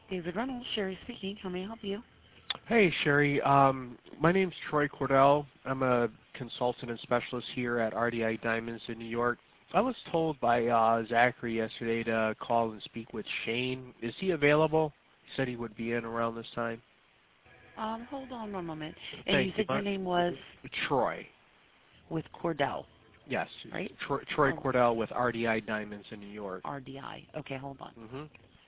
David Reynolds, Sherry speaking. How may I help you? Hey, Sherry. My name's Troy Cordell. I'm a consultant and specialist here at RDI Diamonds in New York. I was told by Zachary yesterday to call and speak with Shane. Is he available? He said he would be in around this time. Hold on one moment. And Thank you said your name was? Troy. With Cordell. Yes. Right? Troy Cordell with RDI Diamonds in New York. RDI. Okay, hold on. Mm-hmm.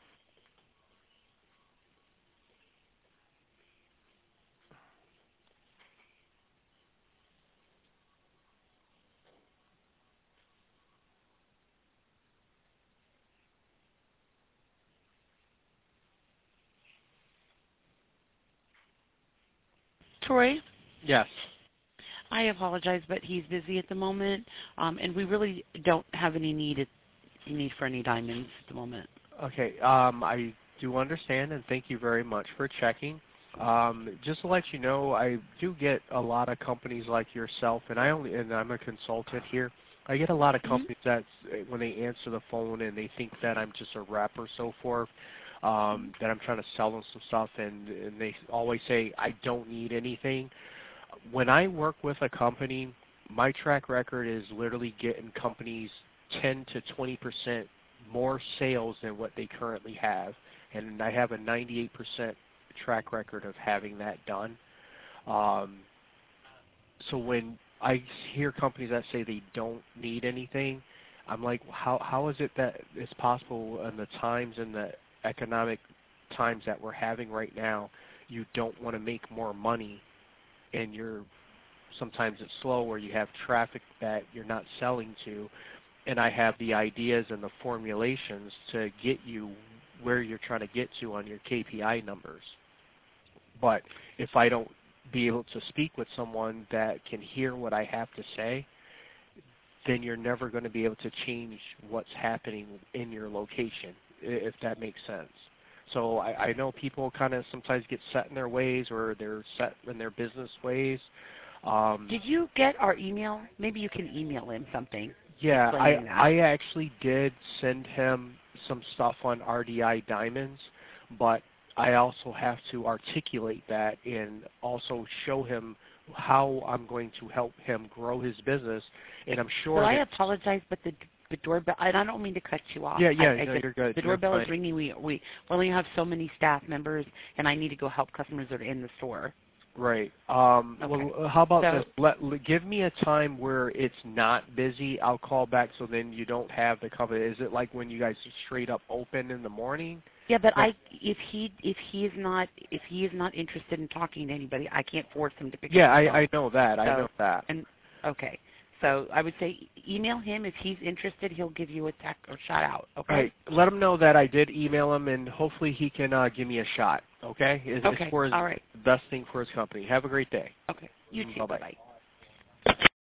Troy? Yes. I apologize, but he's busy at the moment, and we really don't have any need for any diamonds at the moment. Okay. I do understand, and thank you very much for checking. Just to let you know, I do get a lot of companies like yourself, and I'm a consultant here. I get a lot of companies that when they answer the phone and they think that I'm just a rep or so forth, that I'm trying to sell them some stuff, and they always say I don't need anything. When I work with a company, my track record is literally getting companies 10 to 20% more sales than what they currently have, and I have a 98% track record of having that done. So when I hear companies that say they don't need anything, I'm like, how is it that it's possible in the times and the economic times that we're having right now, you don't want to make more money, and sometimes it's slow or you have traffic that you're not selling to, and I have the ideas and the formulations to get you where you're trying to get to on your KPI numbers. But if I don't be able to speak with someone that can hear what I have to say, then you're never going to be able to change what's happening in your location, if that makes sense. So I know people kind of sometimes get set in their ways, or they're set in their business ways. Did you get our email? Maybe you can email him something. Yeah, I actually did send him some stuff on RDI Diamonds, but I also have to articulate that and also show him how I'm going to help him grow his business. And I'm sure. I apologize, but the doorbell. And I don't mean to cut you off. Yeah, no, you're good. The doorbell is ringing. We only have so many staff members, and I need to go help customers that are in the store. Right. Okay. Well, how about this? Give me a time where it's not busy. I'll call back, so then you don't have the cover. Is it like when you guys straight up open in the morning? Yeah, but if he is not interested in talking to anybody, I can't force him to pick up the phone. I know that. I know that. And okay. So I would say email him. If he's interested, he'll give you a text or shout out. Okay. All right. Let him know that I did email him, and hopefully he can give me a shot. Okay. It's for his best thing for his company. Have a great day. Okay. You too. Bye-bye.